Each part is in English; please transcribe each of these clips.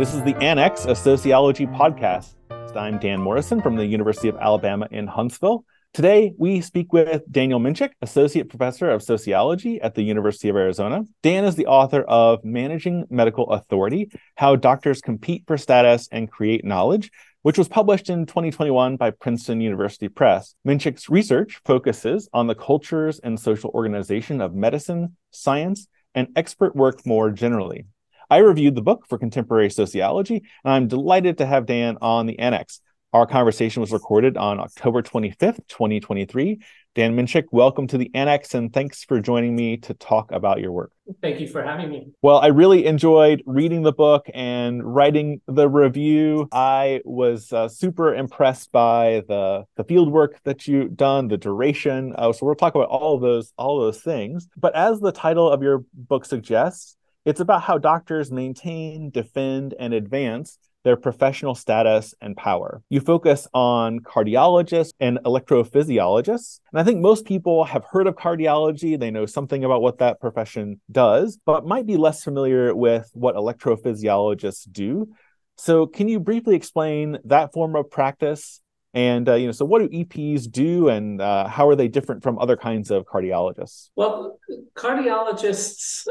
This is the Annex, a sociology podcast. I'm Dan Morrison from the University of Alabama in Huntsville. Today, we speak with Daniel Minchik, Associate Professor of Sociology at the University of Arizona. Dan is the author of Managing Medical Authority: How Doctors Compete for Status and Create Knowledge, which was published in 2021 by Princeton University Press. Minchik's research focuses on the cultures and social organization of medicine, science, and expert work more generally. I reviewed the book for Contemporary Sociology, and I'm delighted to have Dan on the Annex. Our conversation was recorded on October 25th, 2023. Dan Minchik, welcome to the Annex, and thanks for joining me to talk about your work. Thank you for having me. Well, I really enjoyed reading the book and writing the review. I was super impressed by the field work that you've done, the duration. So we'll talk about all those things. But as the title of your book suggests, it's about how doctors maintain, defend, and advance their professional status and power. You focus on cardiologists and electrophysiologists. And I think most people have heard of cardiology. They know something about what that profession does, but might be less familiar with what electrophysiologists do. So can you briefly explain that form of practice? And, so what do EPs do, and how are they different from other kinds of cardiologists? Well, cardiologists,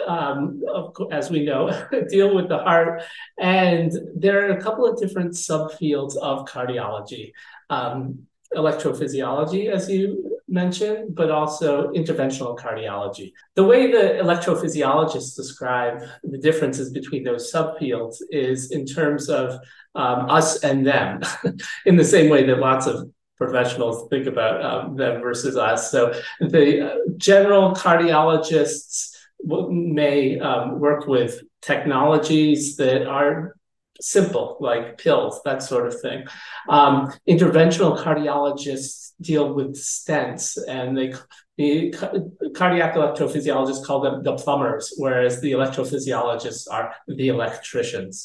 as we know, deal with the heart. And there are a couple of different subfields of cardiology. Electrophysiology, as you mentioned, but also interventional cardiology. The way the electrophysiologists describe the differences between those subfields is in terms of us and them, in the same way that lots of professionals think about them versus us. So the general cardiologists may work with technologies that are simple, like pills, that sort of thing. Interventional cardiologists deal with stents, and the cardiac electrophysiologists call them the plumbers, whereas the electrophysiologists are the electricians.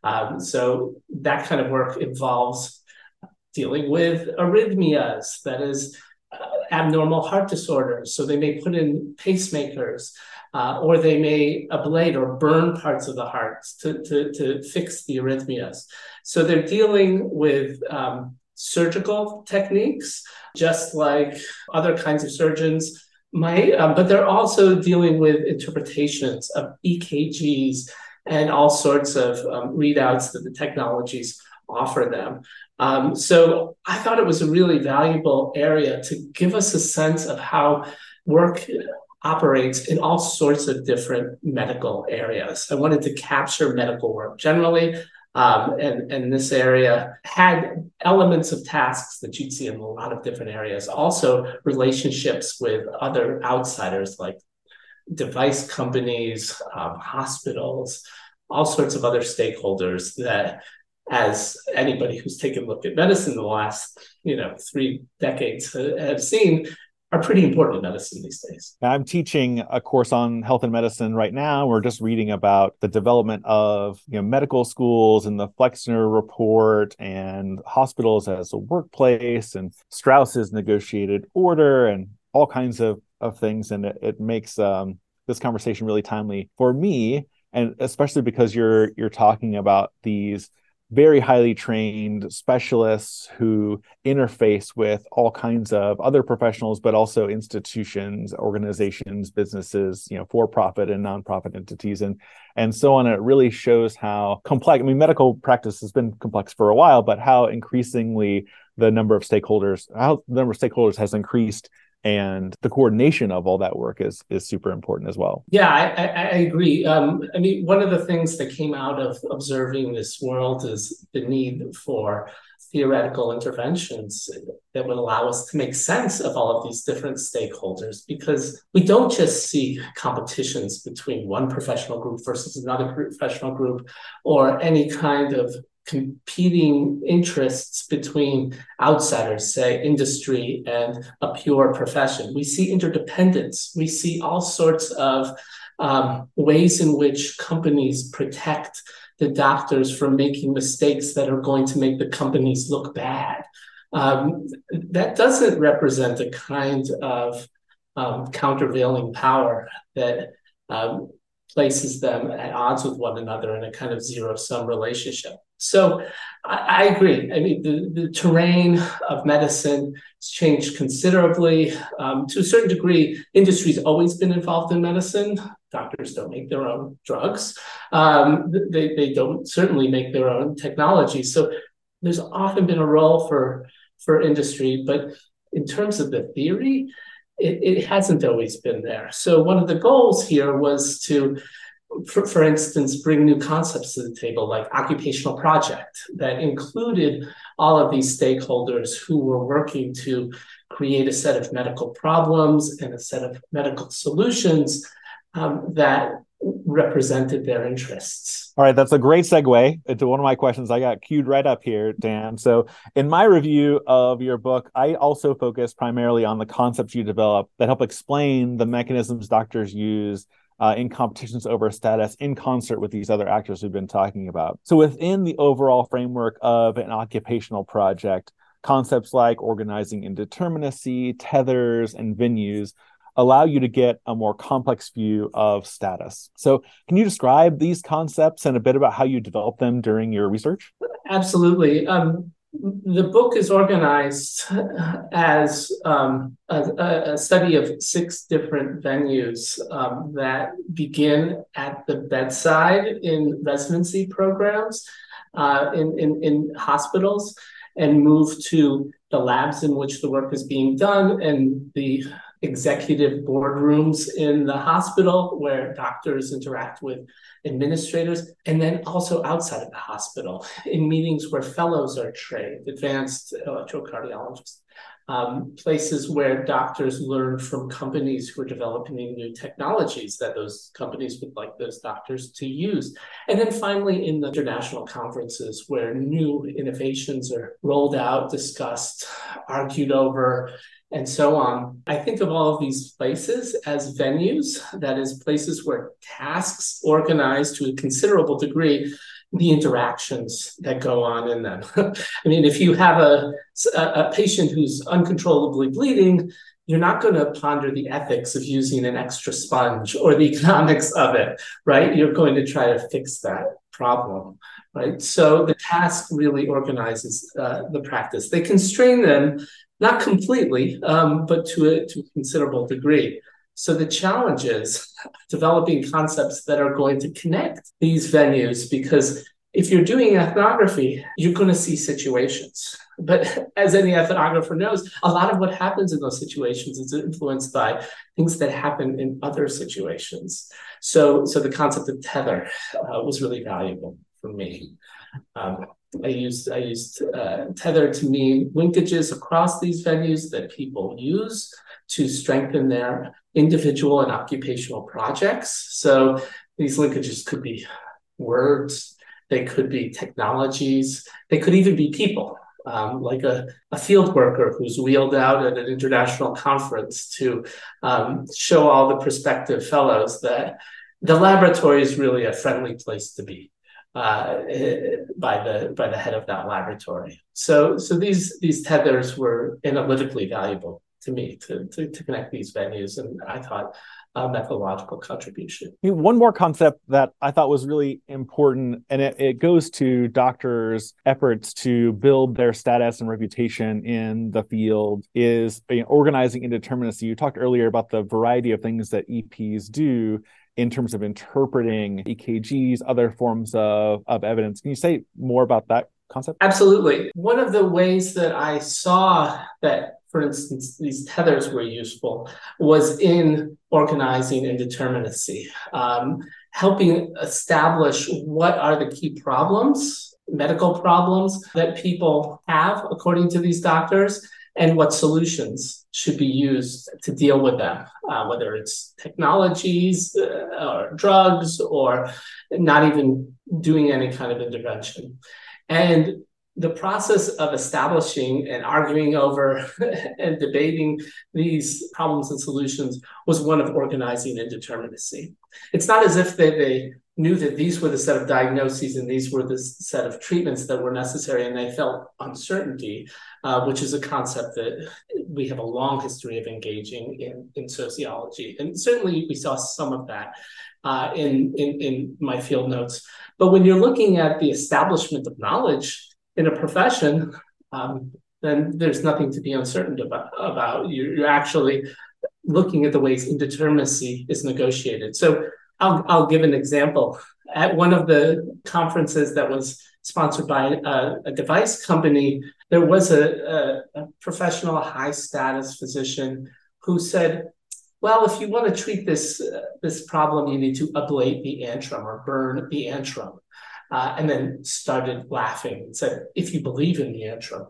So that kind of work involves dealing with arrhythmias, that is, abnormal heart disorders. So they may put in pacemakers, or they may ablate or burn parts of the heart to fix the arrhythmias. So they're dealing with surgical techniques, just like other kinds of surgeons might, but they're also dealing with interpretations of EKGs and all sorts of readouts that the technologies offer them. So I thought it was a really valuable area to give us a sense of how work operates in all sorts of different medical areas. I wanted to capture medical work generally, and this area had elements of tasks that you'd see in a lot of different areas. Also, relationships with other outsiders like device companies, hospitals, all sorts of other stakeholders that, as anybody who's taken a look at medicine in the last 3 decades have seen, are pretty important in medicine these days. I'm teaching a course on health and medicine right now. We're just reading about the development of medical schools and the Flexner report and hospitals as a workplace and Strauss's negotiated order and all kinds of things. And it makes this conversation really timely for me, and especially because you're talking about these very highly trained specialists who interface with all kinds of other professionals, but also institutions, organizations, businesses, for-profit and nonprofit entities, and so on. It really shows how complex, medical practice has been complex for a while, but how increasingly the number of stakeholders has increased. And the coordination of all that work is super important as well. Yeah, I agree. One of the things that came out of observing this world is the need for theoretical interventions that would allow us to make sense of all of these different stakeholders, because we don't just see competitions between one professional group versus another professional group, or any kind of competing interests between outsiders, say industry, and a pure profession. We see interdependence. We see all sorts of ways in which companies protect the doctors from making mistakes that are going to make the companies look bad. That doesn't represent a kind of countervailing power that places them at odds with one another in a kind of zero-sum relationship. So I agree. I mean, the terrain of medicine has changed considerably. To a certain degree, industry's always been involved in medicine. Doctors don't make their own drugs. They don't certainly make their own technology. So there's often been a role for industry, but in terms of the theory, it hasn't always been there. So one of the goals here was to, for instance, bring new concepts to the table, like occupational project, that included all of these stakeholders who were working to create a set of medical problems and a set of medical solutions that represented their interests. All right, that's a great segue into one of my questions I got queued right up here, Dan. So in my review of your book, I also focus primarily on the concepts you develop that help explain the mechanisms doctors use in competitions over status in concert with these other actors we've been talking about. So within the overall framework of an occupational project, concepts like organizing indeterminacy, tethers, and venues allow you to get a more complex view of status. So can you describe these concepts and a bit about how you developed them during your research? Absolutely. The book is organized as a study of 6 different venues that begin at the bedside in residency programs in hospitals and move to the labs in which the work is being done and the executive boardrooms in the hospital where doctors interact with administrators, and then also outside of the hospital in meetings where fellows are trained, advanced electrocardiologists, places where doctors learn from companies who are developing new technologies that those companies would like those doctors to use. And then finally, in the international conferences where new innovations are rolled out, discussed, argued over, and so on. I think of all of these places as venues, that is, places where tasks organize to a considerable degree the interactions that go on in them. I mean, if you have a patient who's uncontrollably bleeding, you're not going to ponder the ethics of using an extra sponge or the economics of it, right? You're going to try to fix that problem, right? So the task really organizes the practice. They constrain them, not completely, but to a considerable degree. So the challenge is developing concepts that are going to connect these venues, because if you're doing ethnography, you're going to see situations. But as any ethnographer knows, a lot of what happens in those situations is influenced by things that happen in other situations. So the concept of tether was really valuable for me. I used tether to mean linkages across these venues that people use to strengthen their individual and occupational projects. So these linkages could be words, they could be technologies, they could even be people, like a field worker who's wheeled out at an international conference to show all the prospective fellows that the laboratory is really a friendly place to be. By the head of that laboratory. So these tethers were analytically valuable to me to connect these venues, and I thought a methodological contribution. One more concept that I thought was really important, and it goes to doctors' efforts to build their status and reputation in the field, is organizing indeterminacy. You talked earlier about the variety of things that EPs do in terms of interpreting EKGs, other forms of evidence. Can you say more about that concept? Absolutely. One of the ways that I saw that, for instance, these tethers were useful was in organizing indeterminacy, helping establish what are the key problems, medical problems that people have according to these doctors, and what solutions should be used to deal with them, whether it's technologies or drugs or not even doing any kind of intervention. And the process of establishing and arguing over and debating these problems and solutions was one of organizing indeterminacy. It's not as if they knew that these were the set of diagnoses and these were the set of treatments that were necessary, and they felt uncertainty, which is a concept that we have a long history of engaging in sociology. And certainly we saw some of that in my field notes. But when you're looking at the establishment of knowledge in a profession, then there's nothing to be uncertain about. You're actually looking at the ways indeterminacy is negotiated. So I'll give an example. At one of the conferences that was sponsored by a device company, there was a professional, high status physician who said, well, if you want to treat this problem, you need to ablate the antrum or burn the antrum. And then started laughing and said, if you believe in the antrum.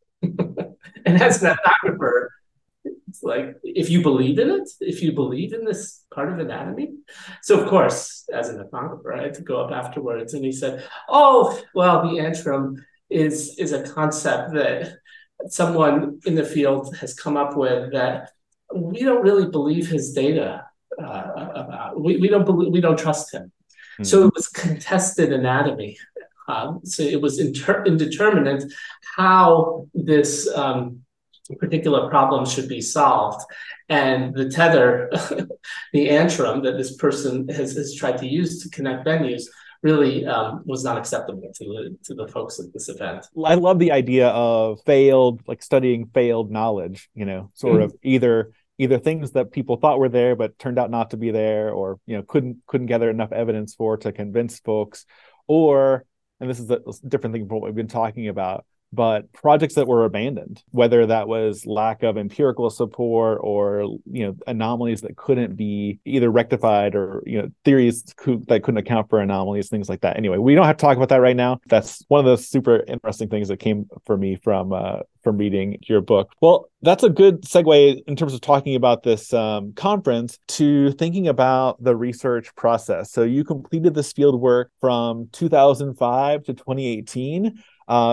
And as an ethnographer, it's like, if you believe in it, if you believe in this part of anatomy. So of course, as an ethnographer, I had to go up afterwards and he said, oh, well, the antrum is a concept that someone in the field has come up with that we don't really believe his data about. We don't trust him. Mm-hmm. So it was contested anatomy. So it was indeterminate how this particular problem should be solved. And the tether, the antrum that this person has tried to use to connect venues really was not acceptable to the folks at this event. I love the idea of studying failed knowledge, sort of either things that people thought were there but turned out not to be there, or couldn't gather enough evidence for to convince folks, or, and this is a different thing from what we've been talking about, but projects that were abandoned, whether that was lack of empirical support or anomalies that couldn't be either rectified, or theories that couldn't account for anomalies, things like that. Anyway, we don't have to talk about that right now. That's one of the super interesting things that came for me from reading your book. Well, that's a good segue in terms of talking about this conference to thinking about the research process. So you completed this field work from 2005 to 2018.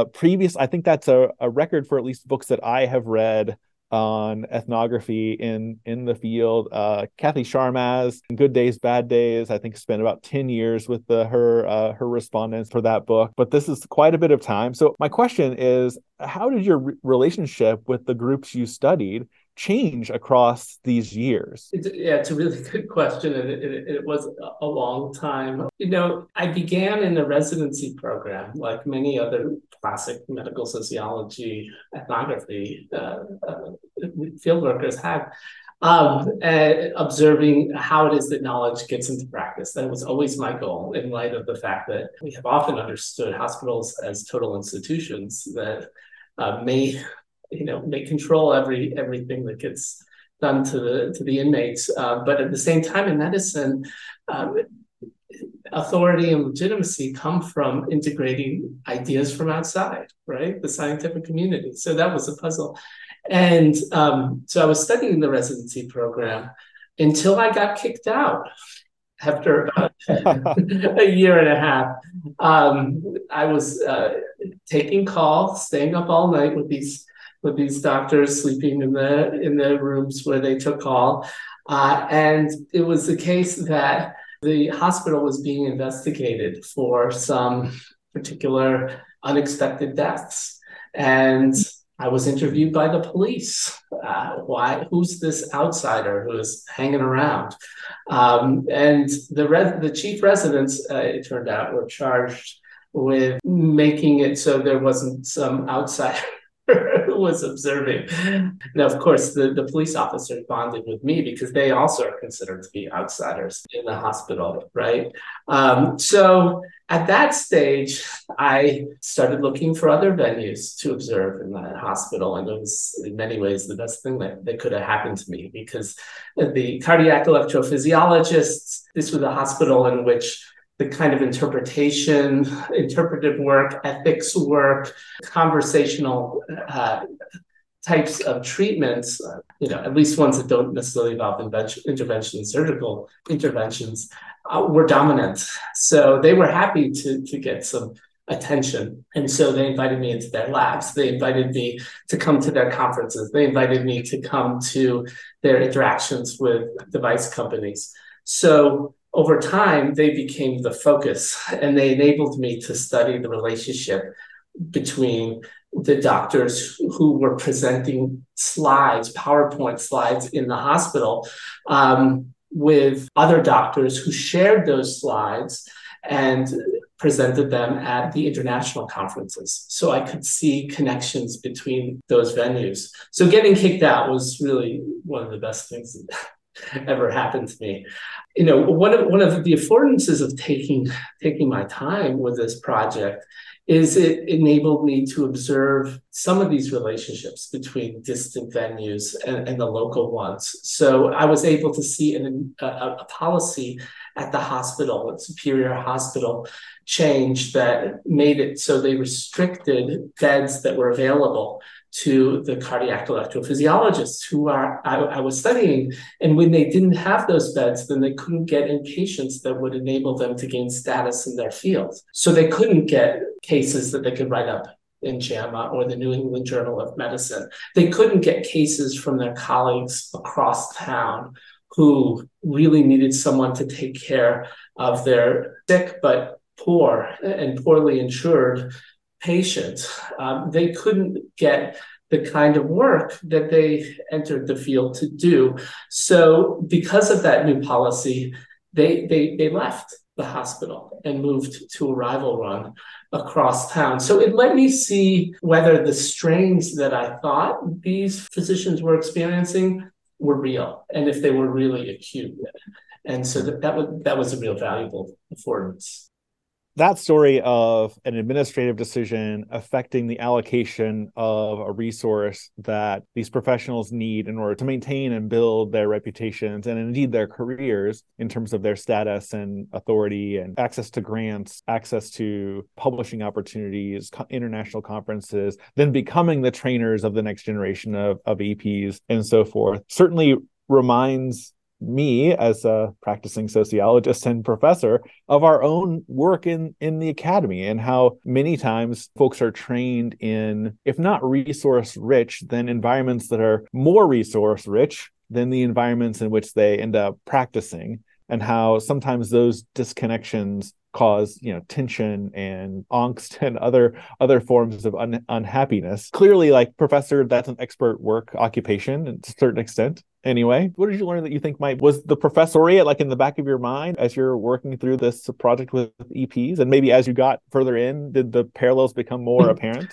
I think that's a record for at least books that I have read on ethnography in the field. Kathy Sharmaz, Good Days, Bad Days, I think spent about 10 years with her respondents for that book. But this is quite a bit of time. So my question is, how did your relationship with the groups you studied change across these years? It's a really good question, and it was a long time. I began in a residency program, like many other classic medical sociology, ethnography field workers have, observing how it is that knowledge gets into practice. That was always my goal, in light of the fact that we have often understood hospitals as total institutions that may control everything that gets done to the inmates. But at the same time, in medicine, authority and legitimacy come from integrating ideas from outside, right? The scientific community. So that was a puzzle. And so I was studying the residency program until I got kicked out. After about a year and a half, I was taking calls, staying up all night with these doctors, sleeping in the rooms where they took call. And it was the case that the hospital was being investigated for some particular unexpected deaths. And I was interviewed by the police. Who's this outsider who is hanging around? And the chief residents, it turned out, were charged with making it so there wasn't some outsider who was observing. Now, of course, the police officers bonded with me because they also are considered to be outsiders in the hospital, right? So at that stage, I started looking for other venues to observe in that hospital. And it was, in many ways, the best thing that could have happened to me, because the cardiac electrophysiologists, this was a hospital in which the kind of interpretive work, ethics work, conversational types of treatments, at least ones that don't necessarily involve intervention, surgical interventions, were dominant. So they were happy to get some attention. And so they invited me into their labs. They invited me to come to their conferences. They invited me to come to their interactions with device companies. So over time, they became the focus, and they enabled me to study the relationship between the doctors who were presenting slides, PowerPoint slides in the hospital, with other doctors who shared those slides and presented them at the international conferences. So I could see connections between those venues. So getting kicked out was really one of the best things that ever happened to me. You know, one of the affordances of taking my time with this project is it enabled me to observe some of these relationships between distant venues and the local ones. So I was able to see a policy at the hospital, at Superior Hospital, change that made it so they restricted beds that were available to the cardiac electrophysiologists who I was studying. And when they didn't have those beds, then they couldn't get in patients that would enable them to gain status in their field. So they couldn't get cases that they could write up in JAMA or the New England Journal of Medicine. They couldn't get cases from their colleagues across town who really needed someone to take care of their sick but poor and poorly insured patient. They couldn't get the kind of work that they entered the field to do. So because of that new policy, they left the hospital and moved to a rival run across town. So it let me see whether the strains that I thought these physicians were experiencing were real and if they were really acute. And so that was a real valuable affordance. That story of an administrative decision affecting the allocation of a resource that these professionals need in order to maintain and build their reputations and indeed their careers in terms of their status and authority and access to grants, access to publishing opportunities, international conferences, then becoming the trainers of the next generation of EPs and so forth, certainly reminds me as a practicing sociologist and professor of our own work in the academy and how many times folks are trained in, if not resource rich, then environments that are more resource rich than the environments in which they end up practicing, and how sometimes those disconnections cause, tension and angst and other forms of unhappiness. Clearly, like professor, that's an expert work occupation to a certain extent. Anyway, what did you learn that you think was the professoriate like in the back of your mind as you're working through this project with EPs? And maybe as you got further in, did the parallels become more apparent?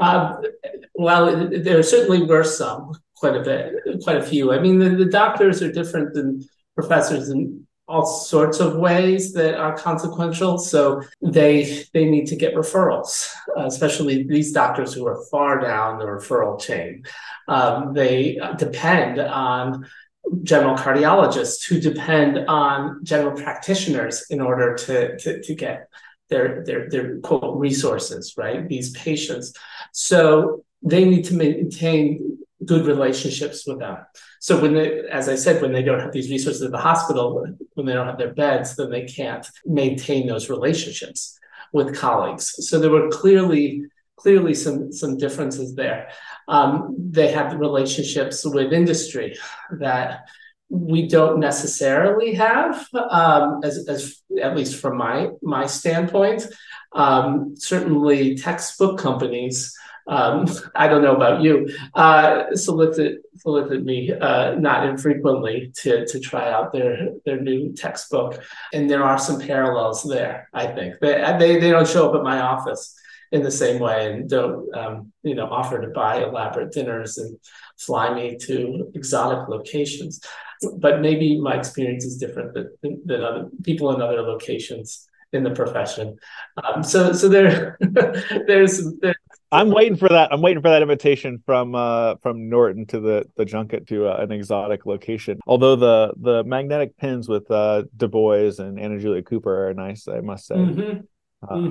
Well, there certainly were quite a few. I mean, the doctors are different than professors in all sorts of ways that are consequential. So they need to get referrals, especially these doctors who are far down the referral chain. They depend on general cardiologists who depend on general practitioners in order to get their quote resources, right? These patients. So they need to maintain good relationships with them. So as I said, when they don't have these resources at the hospital, when they don't have their beds, then they can't maintain those relationships with colleagues. So there were clearly some differences there. They have relationships with industry that we don't necessarily have, as at least from my standpoint. Certainly, textbook companies. I don't know about you, solicit me not infrequently to try out their new textbook, and there are some parallels there. I think they don't show up at my office in the same way and don't offer to buy elaborate dinners and fly me to exotic locations. But maybe my experience is different than other people in other locations in the profession. So there's I'm waiting for that. I'm waiting for that invitation from Norton to the junket to an exotic location. Although the magnetic pins with Du Bois and Anna Julia Cooper are nice, I must say. Mm-hmm.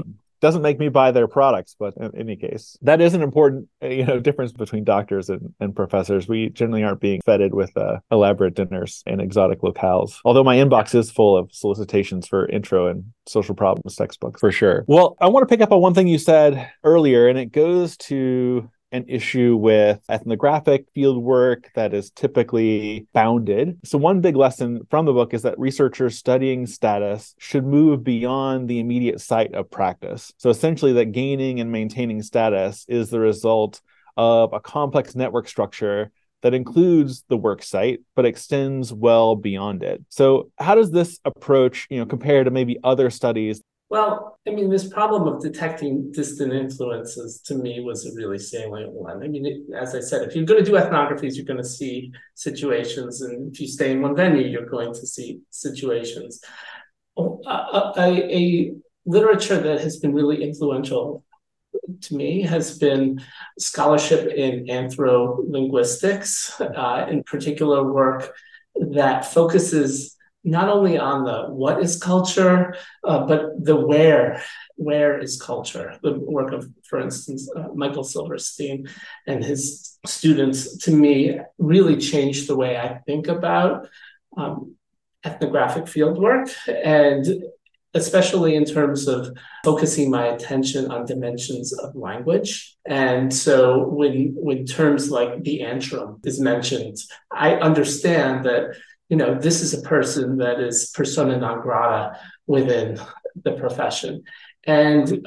Doesn't make me buy their products, but in any case, that is an important difference between doctors and professors. We generally aren't being feted with elaborate dinners and exotic locales. Although my inbox is full of solicitations for intro and social problems textbooks for sure. Well, I want to pick up on one thing you said earlier, and it goes to an issue with ethnographic fieldwork that is typically bounded. So one big lesson from the book is that researchers studying status should move beyond the immediate site of practice. So essentially that gaining and maintaining status is the result of a complex network structure that includes the work site, but extends well beyond it. So how does this approach, compare to maybe other studies? Well, I mean, this problem of detecting distant influences to me was a really salient one. I mean, as I said, if you're going to do ethnographies, you're going to see situations. And if you stay in one venue, you're going to see situations. A literature that has been really influential to me has been scholarship in anthrolinguistics, in particular work that focuses not only on the what is culture, but the where is culture. The work of, for instance, Michael Silverstein and his students, to me, really changed the way I think about ethnographic fieldwork, and especially in terms of focusing my attention on dimensions of language. And so when terms like the antrim is mentioned, I understand that this is a person that is persona non grata within the profession. And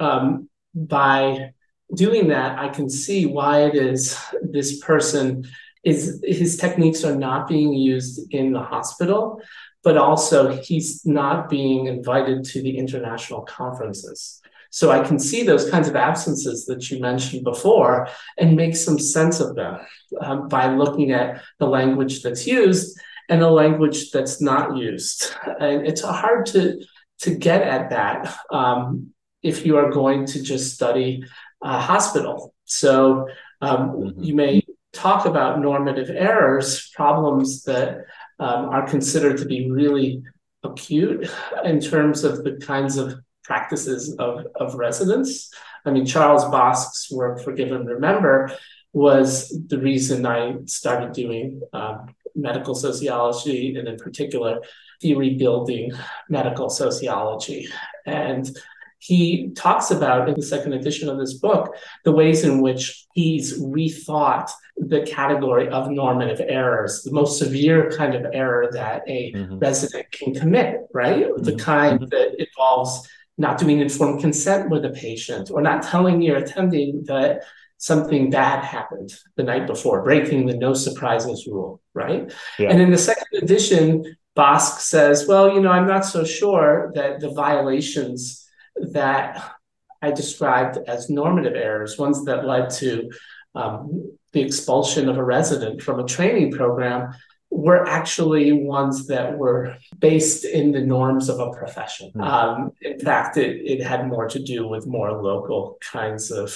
by doing that, I can see why it is this person his techniques are not being used in the hospital, but also he's not being invited to the international conferences. So I can see those kinds of absences that you mentioned before and make some sense of them by looking at the language that's used and a language that's not used. And it's hard to get at that if you are going to just study hospital. So you may talk about normative errors, problems that are considered to be really acute in terms of the kinds of practices of residents. I mean, Charles Bosque's work, Forgive and Remember, was the reason I started doing medical sociology, and in particular, theory building medical sociology. And he talks about, in the second edition of this book, the ways in which he's rethought the category of normative errors, the most severe kind of error that a resident can commit, right? The kind that involves not doing informed consent with a patient, or not telling your attending that something bad happened the night before, breaking the no surprises rule, right? Yeah. And in the second edition, Bosque says, well, I'm not so sure that the violations that I described as normative errors, ones that led to the expulsion of a resident from a training program, were actually ones that were based in the norms of a profession. In fact, it had more to do with more local kinds of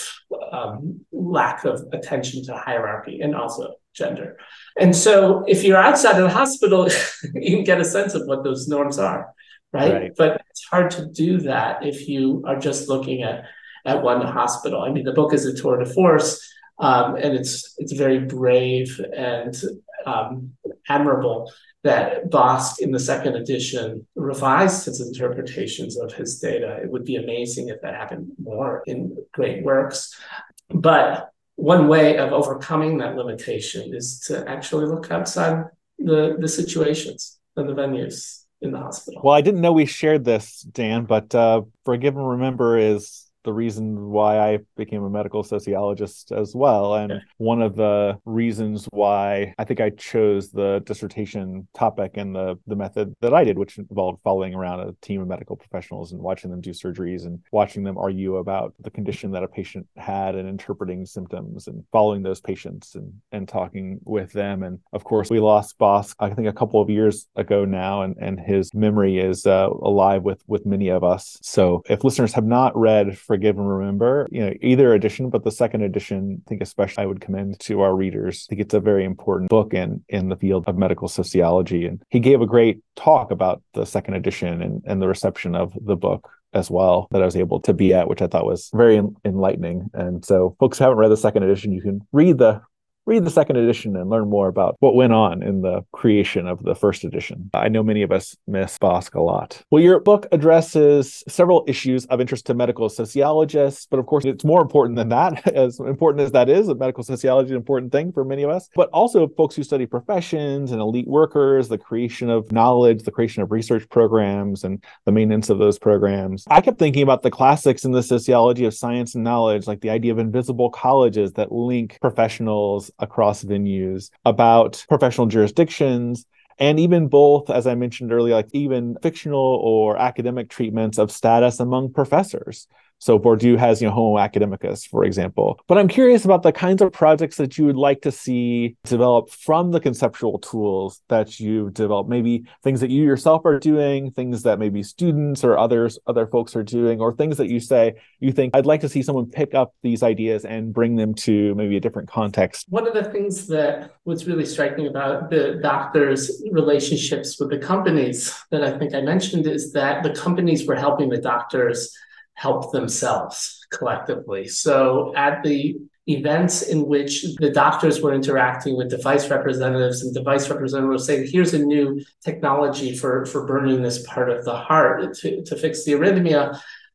lack of attention to hierarchy and also gender. And so if you're outside of the hospital, you can get a sense of what those norms are, right? But it's hard to do that if you are just looking at one hospital. I mean, the book is a tour de force, and it's very brave and admirable that Bosque, in the second edition, revised his interpretations of his data. It would be amazing if that happened more in great works. But one way of overcoming that limitation is to actually look outside the situations and the venues in the hospital. Well, I didn't know we shared this, Dan, but Forgive and Remember is the reason why I became a medical sociologist as well. And one of the reasons why I think I chose the dissertation topic and the method that I did, which involved following around a team of medical professionals and watching them do surgeries and watching them argue about the condition that a patient had and interpreting symptoms and following those patients and talking with them. And of course, we lost Bosque, I think, a couple of years ago now, and his memory is alive with many of us. So if listeners have not read Forgive and Remember, either edition, but the second edition, I think especially I would commend to our readers. I think it's a very important book in the field of medical sociology. And he gave a great talk about the second edition and the reception of the book as well that I was able to be at, which I thought was very enlightening. And so folks who haven't read the second edition, you can read the second edition and learn more about what went on in the creation of the first edition. I know many of us miss Bosc a lot. Well, your book addresses several issues of interest to medical sociologists, but of course, it's more important than that. As important as that is, medical sociology is an important thing for many of us, but also folks who study professions and elite workers, the creation of knowledge, the creation of research programs, and the maintenance of those programs. I kept thinking about the classics in the sociology of science and knowledge, like the idea of invisible colleges that link professionals across venues, about professional jurisdictions, and even both, as I mentioned earlier, like even fictional or academic treatments of status among professors. So Bourdieu has, Homo academicus, for example. But I'm curious about the kinds of projects that you would like to see develop from the conceptual tools that you've developed, maybe things that you yourself are doing, things that maybe students or other folks are doing, or things that you think, I'd like to see someone pick up these ideas and bring them to maybe a different context. One of the things that was really striking about the doctors' relationships with the companies that I think I mentioned is that the companies were helping the doctors help themselves collectively. So at the events in which the doctors were interacting with device representatives, and device representatives saying, here's a new technology for burning this part of the heart to fix the arrhythmia,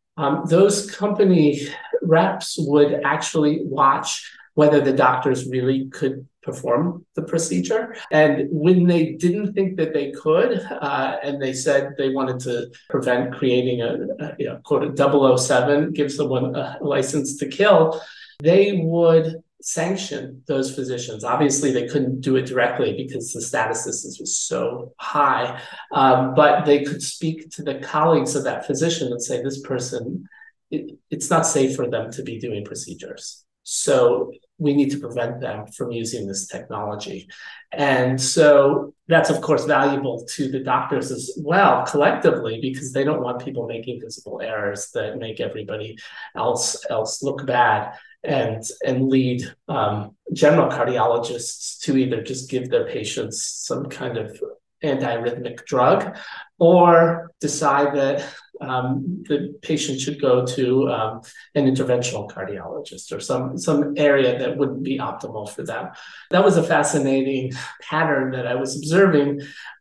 those company reps would actually watch whether the doctors really could perform the procedure. And when they didn't think that they could, and they said they wanted to prevent creating a quote, a 007, give someone a license to kill, they would sanction those physicians. Obviously, they couldn't do it directly because the statistics was so high, but they could speak to the colleagues of that physician and say, this person, it's not safe for them to be doing procedures. So we need to prevent them from using this technology. And so that's, of course, valuable to the doctors as well, collectively, because they don't want people making visible errors that make everybody else look bad and lead general cardiologists to either just give their patients some kind of antiarrhythmic drug or decide that the patient should go to an interventional cardiologist or some area that wouldn't be optimal for them. That was a fascinating pattern that I was observing,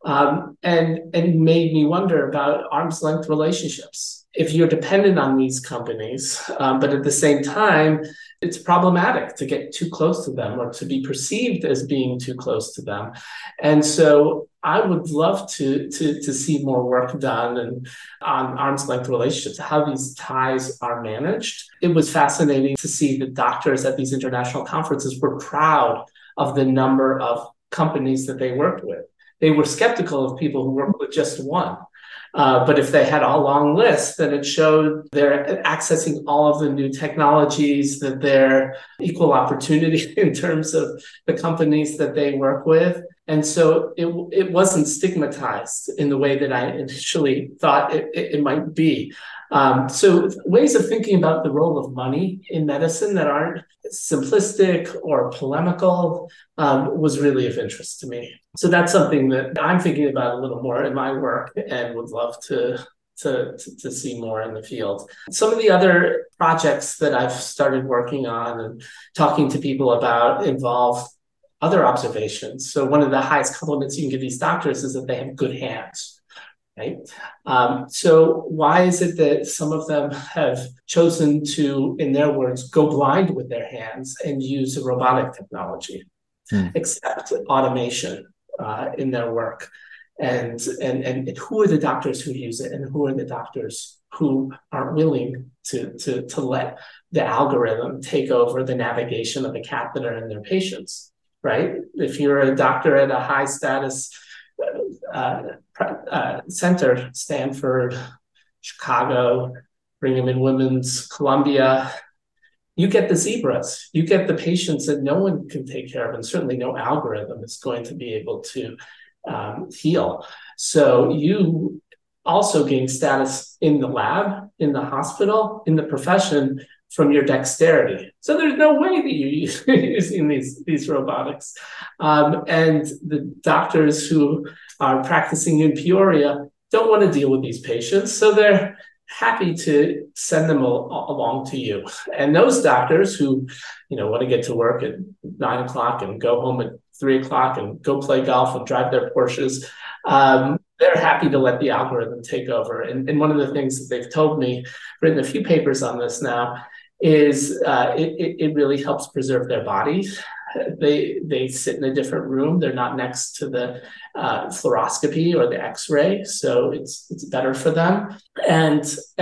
and made me wonder about arm's length relationships. If you're dependent on these companies, but at the same time, it's problematic to get too close to them or to be perceived as being too close to them. And so I would love to see more work done and on arm's length relationships, how these ties are managed. It was fascinating to see the doctors at these international conferences were proud of the number of companies that they worked with. They were skeptical of people who worked with just one. But if they had a long list, then it showed they're accessing all of the new technologies, that they're equal opportunity in terms of the companies that they work with. And so it wasn't stigmatized in the way that I initially thought it might be. So ways of thinking about the role of money in medicine that aren't simplistic or polemical was really of interest to me. So that's something that I'm thinking about a little more in my work and would love to see more in the field. Some of the other projects that I've started working on and talking to people about involve other observations. So one of the highest compliments you can give these doctors is that they have good hands, right? So why is it that some of them have chosen to, in their words, go blind with their hands and use robotic technology, accept automation in their work? And who are the doctors who use it, and who are the doctors who aren't willing to let the algorithm take over the navigation of the catheter in their patients? Right? If you're a doctor at a high status center, Stanford, Chicago, Brigham and Women's, Columbia, you get the zebras. You get the patients that no one can take care of, and certainly no algorithm is going to be able to heal. So you also gain status in the lab, in the hospital, in the profession, from your dexterity. So there's no way that you're using these robotics. And the doctors who are practicing in Peoria don't want to deal with these patients. So they're happy to send them along to you. And those doctors who, want to get to work at 9 o'clock and go home at 3 o'clock and go play golf and drive their Porsches, they're happy to let the algorithm take over. And one of the things that they've told me, written a few papers on this now, is it really helps preserve their bodies. They sit in a different room. They're not next to the fluoroscopy or the X-ray, so it's better for them, and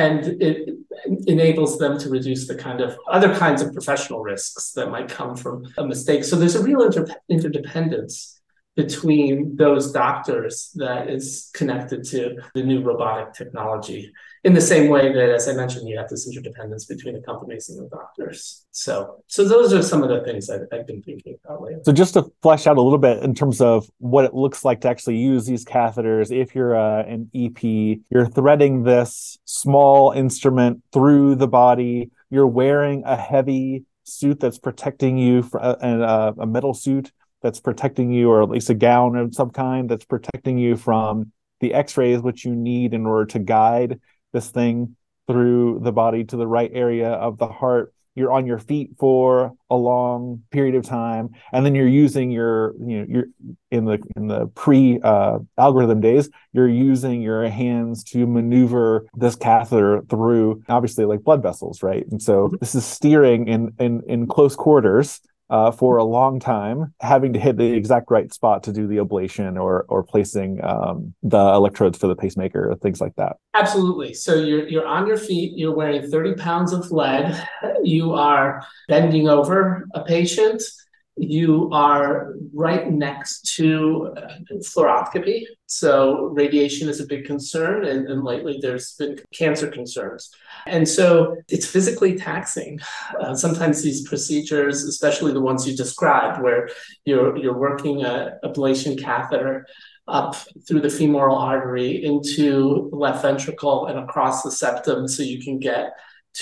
it enables them to reduce the kind of other kinds of professional risks that might come from a mistake. So there's a real interdependence between those doctors that is connected to the new robotic technology, in the same way that, as I mentioned, you have this interdependence between the companies and the doctors. So those are some of the things I've been thinking about lately. So just to flesh out a little bit in terms of what it looks like to actually use these catheters, if you're an EP, you're threading this small instrument through the body, you're wearing a heavy suit that's protecting you, a metal suit that's protecting you, or at least a gown of some kind that's protecting you from the X-rays, which you need in order to guide this thing through the body to the right area of the heart. You're on your feet for a long period of time, and then you're using you're in the pre algorithm days, you're using your hands to maneuver this catheter through, obviously, like blood vessels, right? And so this is steering in close quarters for a long time, having to hit the exact right spot to do the ablation or placing the electrodes for the pacemaker, things like that. Absolutely. So you're on your feet, you're wearing 30 pounds of lead, you are bending over a patient, you are right next to fluoroscopy. So radiation is a big concern, and lately there's been cancer concerns. And so it's physically taxing. Sometimes these procedures, especially the ones you described, where you're working an ablation catheter up through the femoral artery into the left ventricle and across the septum, so you can get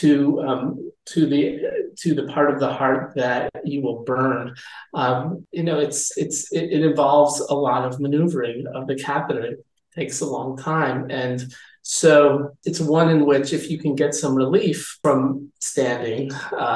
to the part of the heart that you will burn. It involves a lot of maneuvering of the catheter. It takes a long time, and so it's one in which, if you can get some relief from standing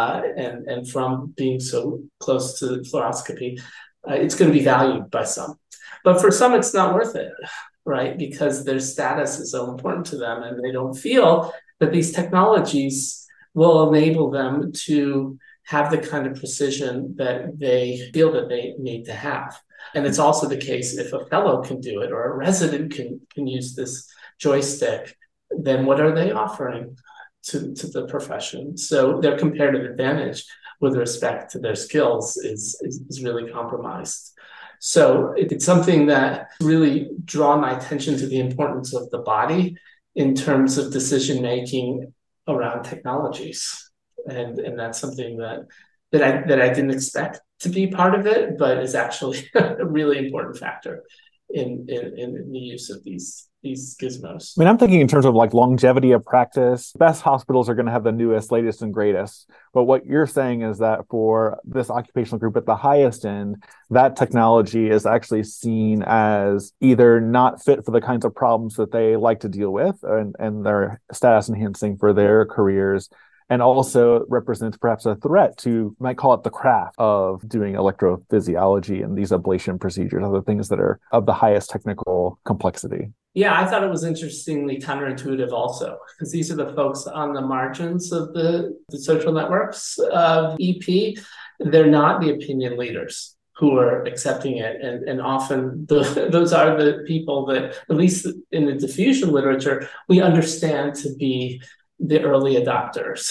and from being so close to the fluoroscopy, it's going to be valued by some. But for some, it's not worth it, right? Because their status is so important to them, and they don't feel that these technologies will enable them to have the kind of precision that they feel that they need to have. And it's also the case, if a fellow can do it or a resident can use this joystick, then what are they offering to the profession? So their comparative advantage with respect to their skills is really compromised. So it's something that really draw my attention to the importance of the body in terms of decision-making around technologies. And that's something that I didn't expect to be part of it, but is actually a really important factor in the use of these gizmos. I mean, I'm thinking in terms of like longevity of practice. Best hospitals are going to have the newest, latest, and greatest. But what you're saying is that for this occupational group at the highest end, that technology is actually seen as either not fit for the kinds of problems that they like to deal with, and they're status enhancing for their careers, and also represents perhaps a threat to, you might call it, the craft of doing electrophysiology and these ablation procedures, other things that are of the highest technical complexity. Yeah, I thought it was interestingly counterintuitive also, because these are the folks on the margins of the social networks of EP. They're not the opinion leaders who are accepting it. And often those are the people that, at least in the diffusion literature, we understand to be the early adopters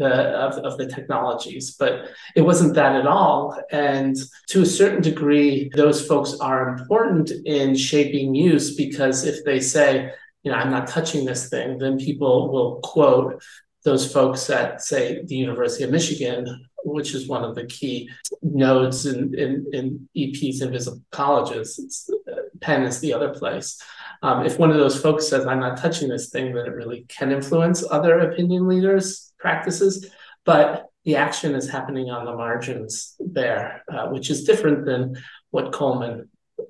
of the technologies, but it wasn't that at all. And to a certain degree, those folks are important in shaping use, because if they say, I'm not touching this thing, then people will quote those folks at, say, the University of Michigan, which is one of the key nodes in EP's invisible colleges. Penn is the other place. If one of those folks says, I'm not touching this thing, then it really can influence other opinion leaders' practices. But the action is happening on the margins there, which is different than what Coleman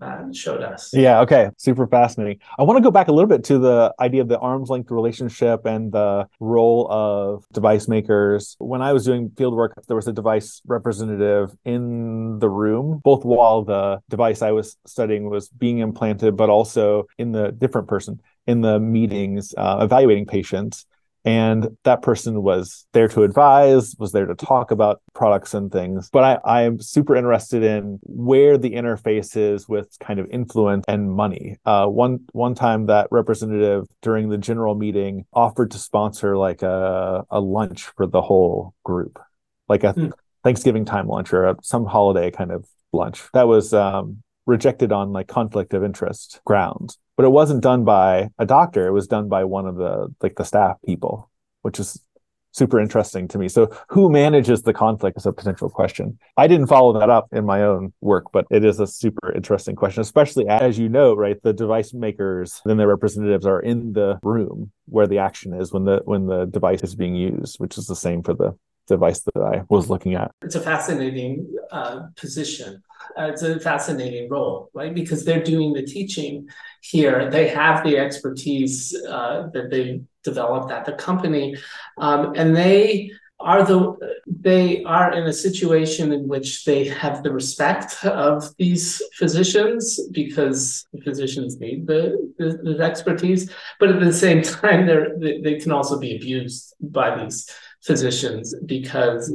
showed us. Yeah, okay. Super fascinating. I want to go back a little bit to the idea of the arm's length relationship and the role of device makers. When I was doing field work, there was a device representative in the room, both while the device I was studying was being implanted, but also in the different person in the meetings, evaluating patients. And that person was there to advise, was there to talk about products and things. But I'm super interested in where the interface is with kind of influence and money. One time that representative during the general meeting offered to sponsor like a lunch for the whole group, like a Thanksgiving time lunch or some holiday kind of lunch. That was rejected on like conflict of interest grounds. But it wasn't done by a doctor. It was done by one of the staff people, which is super interesting to me. So who manages the conflict is a potential question. I didn't follow that up in my own work, but it is a super interesting question, especially as you know, right? The device makers, then their representatives are in the room where the action is when the device is being used, which is the same for the device that I was looking at. It's a fascinating position. It's a fascinating role, right? Because they're doing the teaching here. They have the expertise that they developed at the company, and they are in a situation in which they have the respect of these physicians because the physicians need the expertise, but at the same time, they can also be abused by these physicians because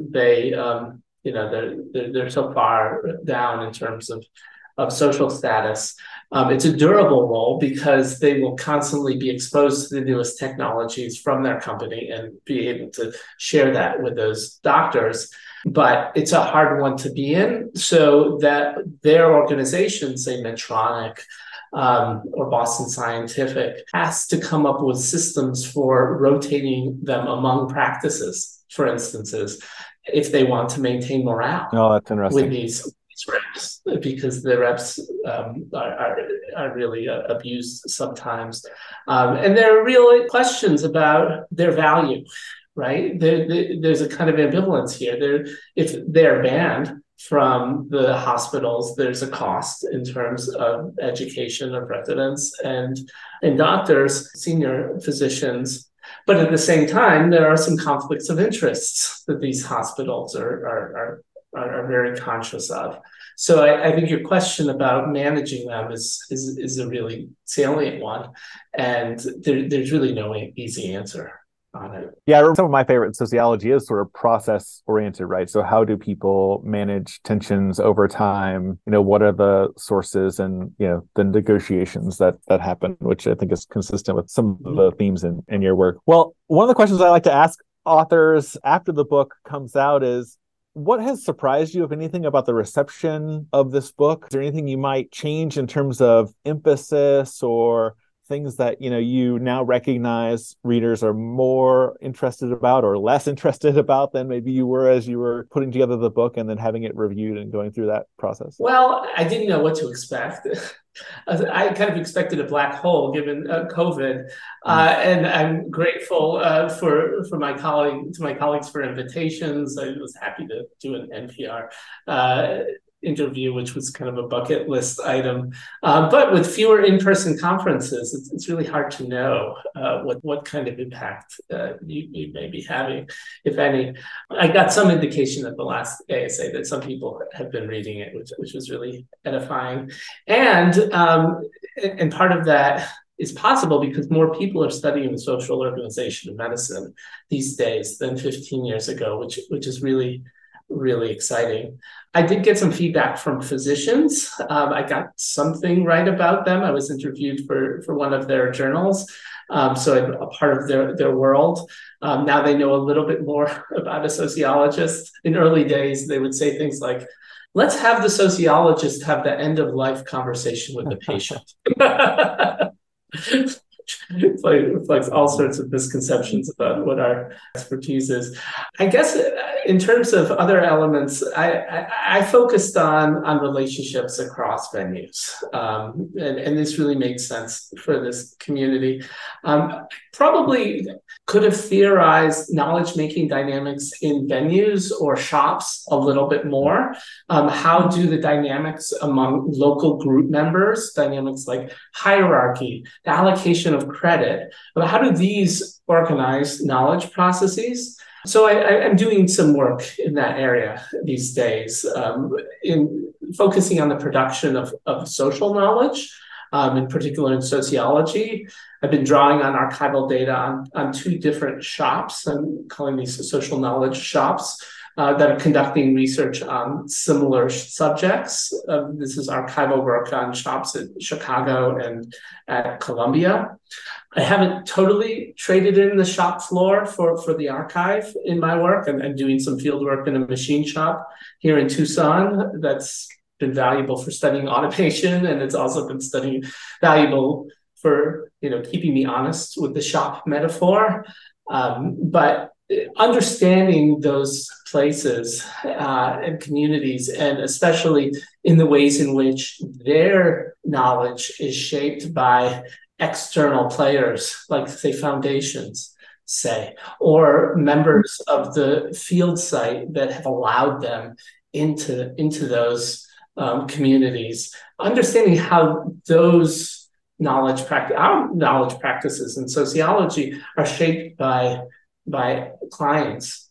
they're so far down in terms of social status. It's a durable role because they will constantly be exposed to the newest technologies from their company and be able to share that with those doctors. But it's a hard one to be in, so that their organization, say Medtronic, or Boston Scientific, has to come up with systems for rotating them among practices, for instances, if they want to maintain morale. Oh, that's interesting. With these reps, because the reps are really abused sometimes. And there are real questions about their value, right? There's a kind of ambivalence here. If they're banned from the hospitals, there's a cost in terms of education of residents and doctors, senior physicians. But at the same time, there are some conflicts of interests that these hospitals are very conscious of. So I think your question about managing them is a really salient one, and there's really no easy answer on it. Yeah, some of my favorite sociology is sort of process oriented, right? So how do people manage tensions over time? What are the sources and, the negotiations that happen, which I think is consistent with some of the themes in your work. Well, one of the questions I like to ask authors after the book comes out is, what has surprised you, if anything, about the reception of this book? Is there anything you might change in terms of emphasis or things that you now recognize readers are more interested about or less interested about than maybe you were as you were putting together the book and then having it reviewed and going through that process? Well, I didn't know what to expect. I kind of expected a black hole given COVID, and I'm grateful for my colleagues for invitations. I was happy to do an NPR interview, which was kind of a bucket list item. But with fewer in-person conferences, it's really hard to know what kind of impact you may be having, if any. I got some indication at the last ASA that some people have been reading it, which was really edifying. And part of that is possible because more people are studying the social organization of medicine these days than 15 years ago, which is really, really exciting. I did get some feedback from physicians. I got something right about them. I was interviewed for one of their journals. So I'm a part of their world. Now they know a little bit more about a sociologist. In early days, they would say things like, let's have the sociologist have the end of life conversation with the patient. reflects all sorts of misconceptions about what our expertise is. I guess in terms of other elements, I focused on relationships across venues, and this really makes sense for this community. Probably could have theorized knowledge-making dynamics in venues or shops a little bit more. How do the dynamics among local group members, dynamics like hierarchy, the allocation of credit, how do these organize knowledge processes? So I'm doing some work in that area these days, in focusing on the production of social knowledge, in particular in sociology. I've been drawing on archival data on two different shops. I'm calling these social knowledge shops that are conducting research on similar subjects. This is archival work on shops at Chicago and at Columbia. I haven't totally traded in the shop floor for the archive in my work. I'm doing some field work in a machine shop here in Tucson that's been valuable for studying automation, and it's also been valuable for keeping me honest with the shop metaphor. But understanding those places and communities, and especially in the ways in which their knowledge is shaped by external players, like say foundations, or members of the field site that have allowed them into those communities. Understanding how those our knowledge practices in sociology are shaped by clients,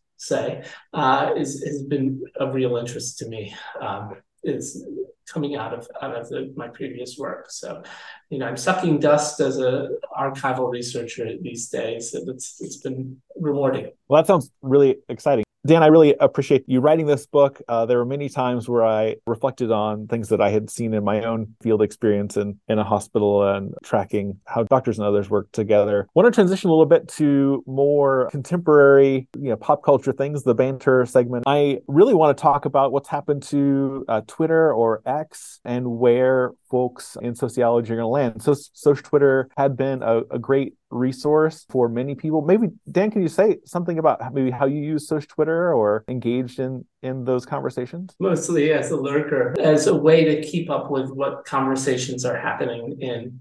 has been of real interest to me. Is coming out of my previous work. So, I'm sucking dust as an archival researcher these days, and it's been rewarding. Well, that sounds really exciting. Dan, I really appreciate you writing this book. There were many times where I reflected on things that I had seen in my own field experience in a hospital and tracking how doctors and others work together. I want to transition a little bit to more contemporary, pop culture things, the banter segment. I really want to talk about what's happened to Twitter or X and where folks in sociology are going to land. So Social Twitter had been a great resource for many people. Maybe, Dan, can you say something about maybe how you use Social Twitter or engaged in those conversations? Mostly as a lurker, as a way to keep up with what conversations are happening in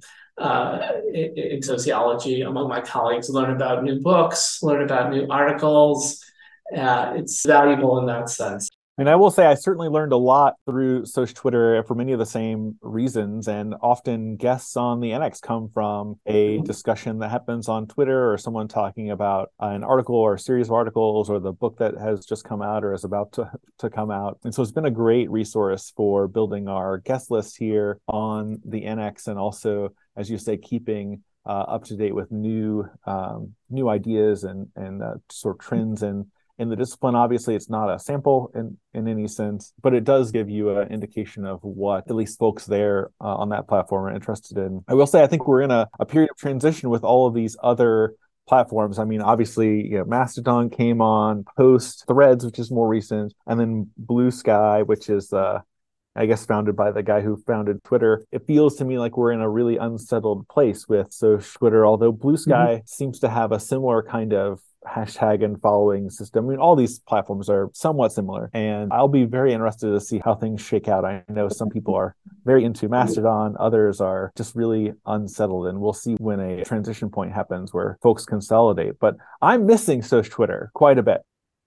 sociology among my colleagues, learn about new books, learn about new articles. It's valuable in that sense. And I will say I certainly learned a lot through Social Twitter for many of the same reasons. And often guests on the NX come from a discussion that happens on Twitter, or someone talking about an article or a series of articles, or the book that has just come out or is about to come out. And so it's been a great resource for building our guest list here on the NX, and also, as you say, keeping up to date with new ideas and sort of trends in the discipline. Obviously, it's not a sample in any sense, but it does give you an indication of what at least folks there on that platform are interested in. I will say, I think we're in a period of transition with all of these other platforms. I mean, obviously, Mastodon came on, Post, Threads, which is more recent, and then Blue Sky, which is I guess founded by the guy who founded Twitter. It feels to me like we're in a really unsettled place with social Twitter, although Blue Sky seems to have a similar kind of hashtag and following system. I mean, all these platforms are somewhat similar, and I'll be very interested to see how things shake out. I know some people are very into Mastodon, others are just really unsettled, and we'll see when a transition point happens where folks consolidate. But I'm missing social Twitter quite a bit.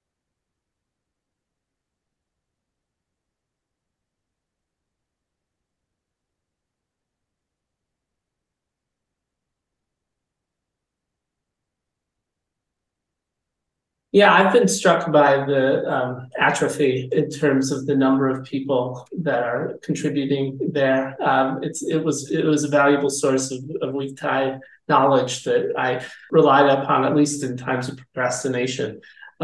Yeah, I've been struck by the atrophy in terms of the number of people that are contributing there. It was a valuable source of weak-tide knowledge that I relied upon, at least in times of procrastination.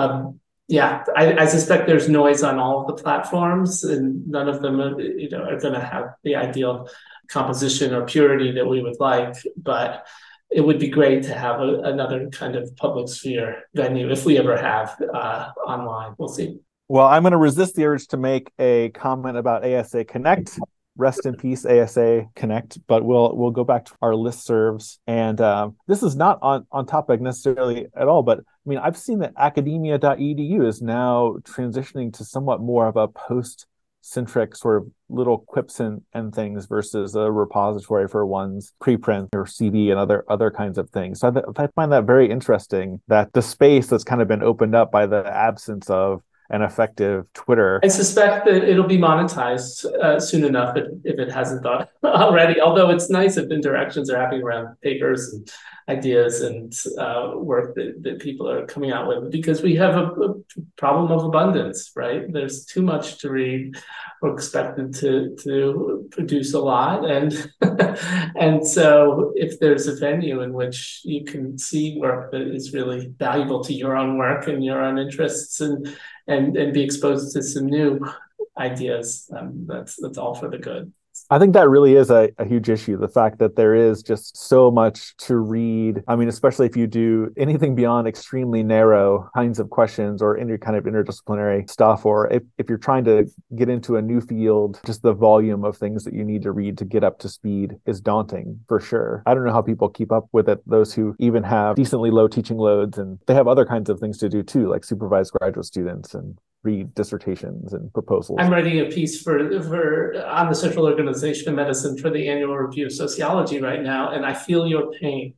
I suspect there's noise on all of the platforms, and none of them are going to have the ideal composition or purity that we would like, but it would be great to have another kind of public sphere venue if we ever have online. We'll see. Well, I'm going to resist the urge to make a comment about ASA Connect Rest in peace, ASA Connect. But we'll go back to our listservs. And this is not on topic necessarily at all, but I mean, I've seen that academia.edu is now transitioning to somewhat more of a post-centric sort of little quips and things versus a repository for one's preprint or CV and other kinds of things. So I find that very interesting, that the space that's kind of been opened up by the absence of an effective Twitter. I suspect that it'll be monetized soon enough if it hasn't thought already. Although it's nice if interactions are happening around papers and ideas and work that people are coming out with, because we have a problem of abundance, right? There's too much to read. We're expected to produce a lot, and and so if there's a venue in which you can see work that is really valuable to your own work and your own interests, and be exposed to some new ideas, that's all for the good. I think that really is a huge issue. The fact that there is just so much to read. I mean, especially if you do anything beyond extremely narrow kinds of questions or any kind of interdisciplinary stuff, or if you're trying to get into a new field, just the volume of things that you need to read to get up to speed is daunting for sure. I don't know how people keep up with it, those who even have decently low teaching loads, and they have other kinds of things to do too, like supervise graduate students and read dissertations and proposals. I'm writing a piece for on the Central Organization of Medicine for the Annual Review of Sociology right now, and I feel your pain.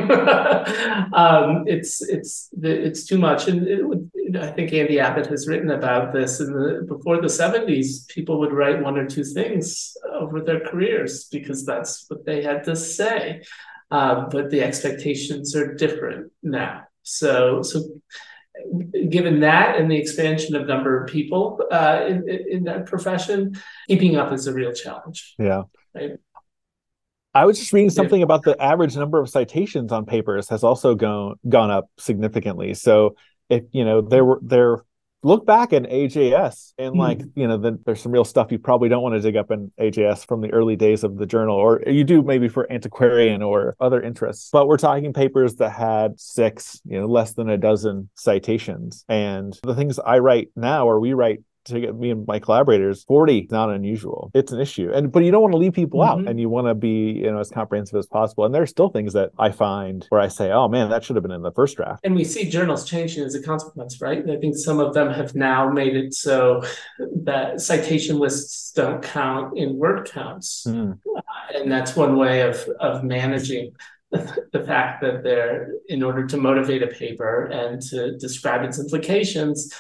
It's too much, and I think Andy Abbott has written about this. Before the 70s, people would write one or two things over their careers because that's what they had to say, but the expectations are different now. So given that and the expansion of number of people in that profession, keeping up is a real challenge. Yeah. Right? I was just reading something about the average number of citations on papers has also gone up significantly. So if there look back in AJS and there's some real stuff you probably don't want to dig up in AJS from the early days of the journal, or you do maybe for antiquarian or other interests. But we're talking papers that had 6, less than a dozen citations. And the things I write now, or we write to get me and my collaborators, 40 is not unusual. It's an issue. But you don't want to leave people out, and you want to be, as comprehensive as possible. And there are still things that I find where I say, oh man, that should have been in the first draft. And we see journals changing as a consequence, right? I think some of them have now made it so that citation lists don't count in word counts. And that's one way of managing the fact that in order to motivate a paper and to describe its implications,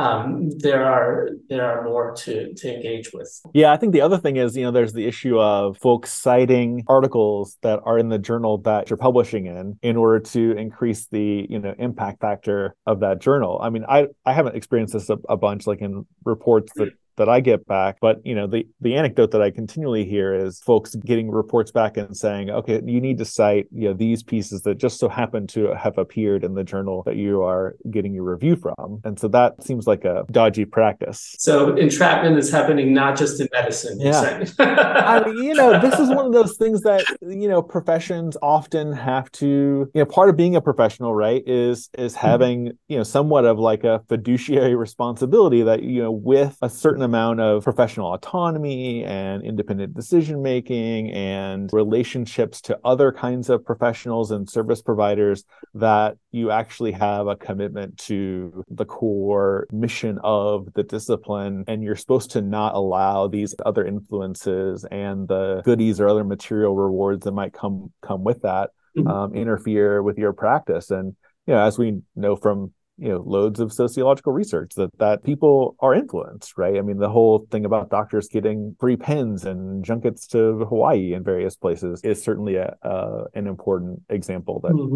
there are more to engage with. Yeah, I think the other thing is, there's the issue of folks citing articles that are in the journal that you're publishing in order to increase the, impact factor of that journal. I mean, I haven't experienced this a bunch, like in reports that I get back, but the anecdote that I continually hear is folks getting reports back and saying, okay, you need to cite these pieces that just so happen to have appeared in the journal that you are getting your review from. And so that seems like a dodgy practice. So entrapment is happening not just in medicine. Yeah. I mean, this is one of those things that professions often have to, part of being a professional, right, is having somewhat of like a fiduciary responsibility that with a certain amount of professional autonomy and independent decision making and relationships to other kinds of professionals and service providers, that you actually have a commitment to the core mission of the discipline, and you're supposed to not allow these other influences and the goodies or other material rewards that might come with that interfere with your practice. And as we know from loads of sociological research that people are influenced, right? I mean, the whole thing about doctors getting free pens and junkets to Hawaii and various places is certainly an important example.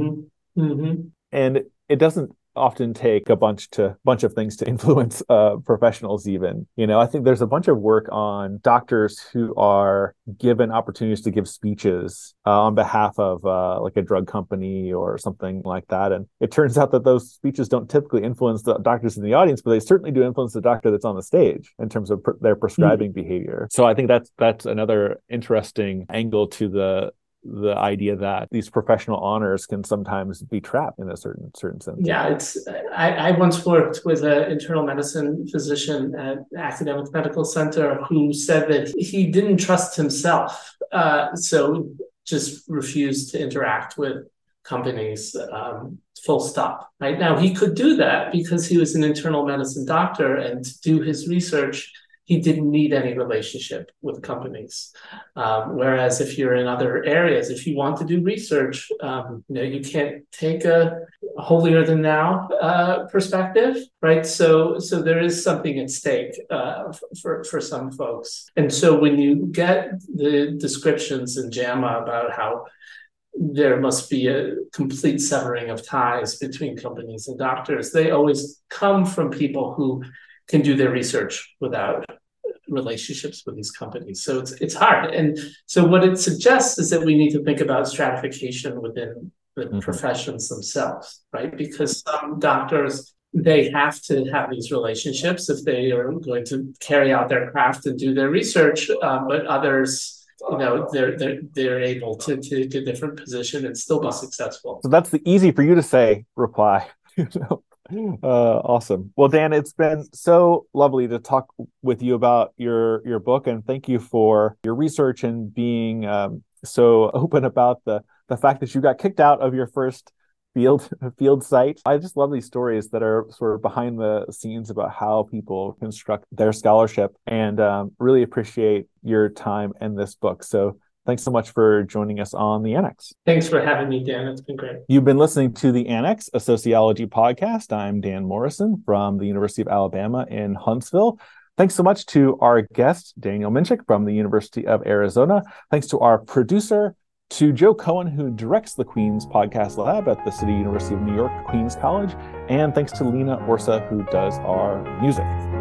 That and it doesn't often take a bunch of things to influence professionals even. I think there's a bunch of work on doctors who are given opportunities to give speeches on behalf of like a drug company or something like that. And it turns out that those speeches don't typically influence the doctors in the audience, but they certainly do influence the doctor that's on the stage in terms of their prescribing behavior. So I think that's another interesting angle to the the idea that these professional honors can sometimes be trapped in a certain sense. Yeah, I once worked with an internal medicine physician at academic medical center who said that he didn't trust himself, so just refused to interact with companies, full stop. Right now, he could do that because he was an internal medicine doctor, and to do his research, he didn't need any relationship with companies. Whereas if you're in other areas, if you want to do research, you can't take a holier than thou perspective, right? So there is something at stake for some folks. And so when you get the descriptions in JAMA about how there must be a complete severing of ties between companies and doctors, they always come from people who can do their research without relationships with these companies. So it's hard. And so what it suggests is that we need to think about stratification within the professions themselves, right? Because some doctors, they have to have these relationships if they are going to carry out their craft and do their research, but others, they're able to take a different position and still be successful. So that's the easy for you to say reply. Awesome. Well, Dan, it's been so lovely to talk with you about your book, and thank you for your research and being so open about the fact that you got kicked out of your first field site. I just love these stories that are sort of behind the scenes about how people construct their scholarship, and really appreciate your time in this book. So thanks so much for joining us on The Annex. Thanks for having me, Dan. It's been great. You've been listening to The Annex, a sociology podcast. I'm Dan Morrison from the University of Alabama in Huntsville. Thanks so much to our guest, Daniel Minchik from the University of Arizona. Thanks to our producer, to Joe Cohen, who directs the Queen's Podcast Lab at the City University of New York, Queens College. And thanks to Lena Orsa, who does our music.